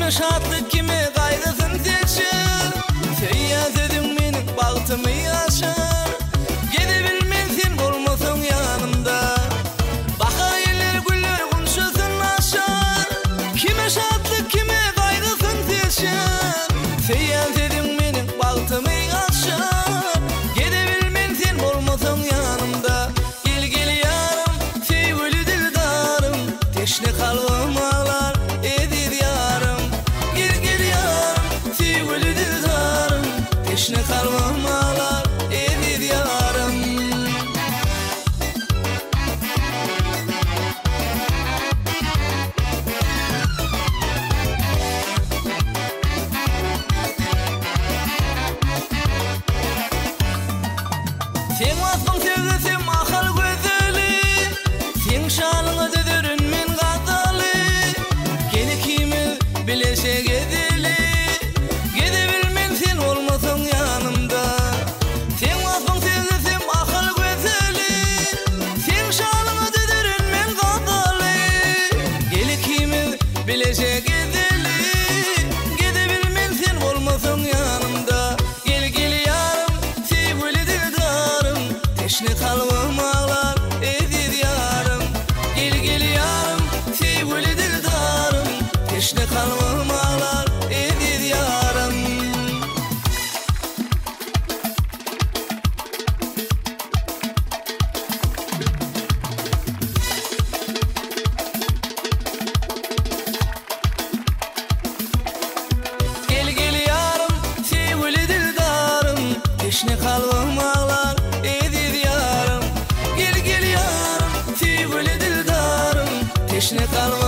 Kime şadlık kime gayrısın seçir. Feyyaz edin menin bagtymı yaşar. Gidebilmezsin bolmasın yanımda. Bakaylar güller kunşasın aşar. Kime şadlık kime gayrısın seçir. Feyyaz edin menin bagtymı yaşar. Gidebilmezsin bolmasın yanımda. Gel gel yarım sevgili dildarım. Teşne kalbim ağlar edir yarım. Gel gel yarım sevgili dildarım. Teşne kalbim ağlar edir yarım. Sen vasfın sevgisim akıl gözeli. Sen şanını düdürün min gadalı. Gene kimi bileşe gedeli. Gidebilmezsin olmasın yanımda. Sen vasfın sevgisim akıl gözeli. Sen şanını düdürün min gadalı. Gene kimi bileşe gedeli. Gidebilmezsin olmasın yanımda. Gel gel yarım sevgili dildarım. Teşne kalbim ağlar edir yarım. Gel gel yarım sevgili dildarım. Teşne kalbim ağlar edir yarım. Gel gel yarım sevgili dildarım. Teşne kalbim ağlar edir yarım. Gel gel yarım sevgili dildarım. Teşne kalbim